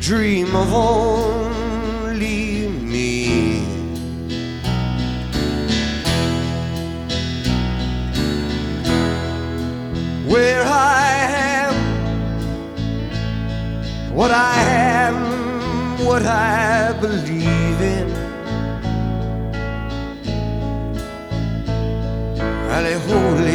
dream of only me. Where I am, what I am, what I believe in. Allez, holy